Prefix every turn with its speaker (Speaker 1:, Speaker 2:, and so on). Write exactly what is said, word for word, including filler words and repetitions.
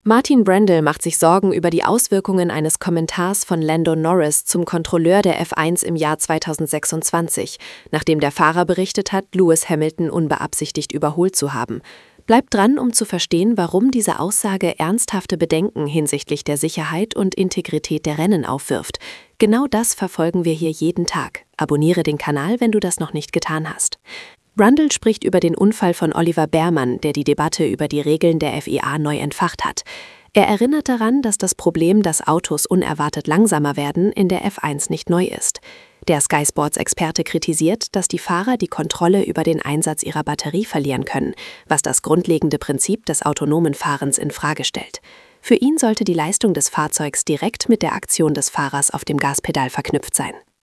Speaker 1: Martin Brundle macht sich Sorgen über die Auswirkungen eines Kommentars von Lando Norris zum Kontrolleur der F eins im Jahr zweitausendsechsundzwanzig, nachdem der Fahrer berichtet hat, Lewis Hamilton unbeabsichtigt überholt zu haben. Bleibt dran, um zu verstehen, warum diese Aussage ernsthafte Bedenken hinsichtlich der Sicherheit und Integrität der Rennen aufwirft. Genau das verfolgen wir hier jeden Tag. Abonniere den Kanal, wenn du das noch nicht getan hast. Brundle spricht über den Unfall von Oliver Bearman, der die Debatte über die Regeln der F I A neu entfacht hat. Er erinnert daran, dass das Problem, dass Autos unerwartet langsamer werden, in der F eins nicht neu ist. Der Sky Sports-Experte kritisiert, dass die Fahrer die Kontrolle über den Einsatz ihrer Batterie verlieren können, was das grundlegende Prinzip des autonomen Fahrens in Frage stellt. Für ihn sollte die Leistung des Fahrzeugs direkt mit der Aktion des Fahrers auf dem Gaspedal verknüpft sein.